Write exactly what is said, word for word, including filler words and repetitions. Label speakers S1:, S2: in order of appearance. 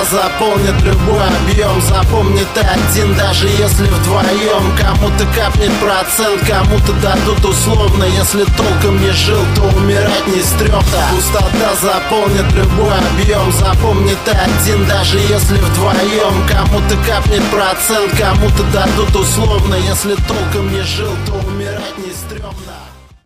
S1: заполнит любой объем. Запомни, ты один, даже если вдвоем. Кому-то капнет процент, кому-то дадут условно. Если толком не жил, то умирать не стрёмно. Пустота заполнит любой объем. Запомни, ты один, даже если вдвоем. Кому-то капнет процент, кому-то дадут условно. Если толком не жил, то умирать не стрёмно.